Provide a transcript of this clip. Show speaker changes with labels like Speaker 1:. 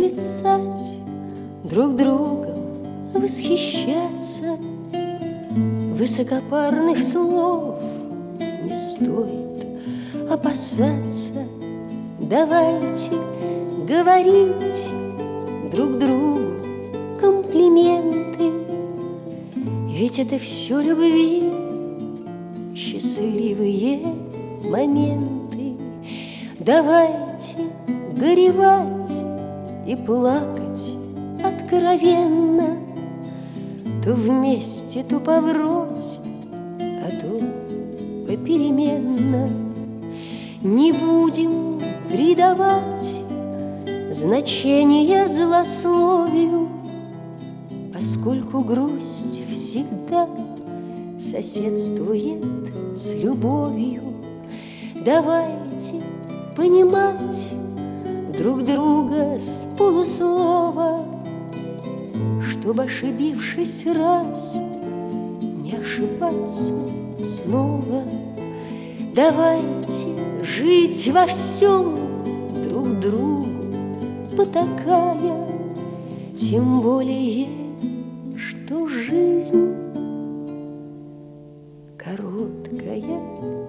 Speaker 1: восклицать, друг другом восхищаться. Высокопарных слов не стоит опасаться. Давайте говорить друг другу комплименты, ведь это все любви, счастливые моменты. Давайте горевать и плакать откровенно, то вместе, то поврось, а то попеременно. Не будем придавать значения злословию, поскольку грусть всегда соседствует с любовью. Давайте понимать друг друга с полуслова, чтобы, ошибившись раз, не ошибаться снова. Давайте жить во всем друг другу потакая, тем более, что жизнь короткая.